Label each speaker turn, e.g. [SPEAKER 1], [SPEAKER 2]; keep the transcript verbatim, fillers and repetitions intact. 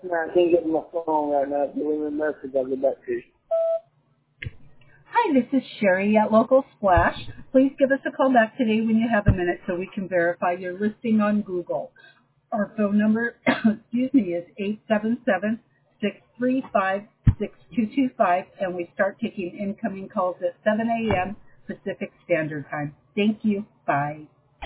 [SPEAKER 1] I can't get my phone right now. Leave me a message. I'll get back to you.
[SPEAKER 2] Hi, this is Sherry at Local Splash. Please give us a call back today when you have a minute so we can verify your listing on Google. Our phone number, excuse me, is eight seven seven, six three five, six two two five, and we start taking incoming calls at seven a.m. Pacific Standard Time. Thank you. Bye.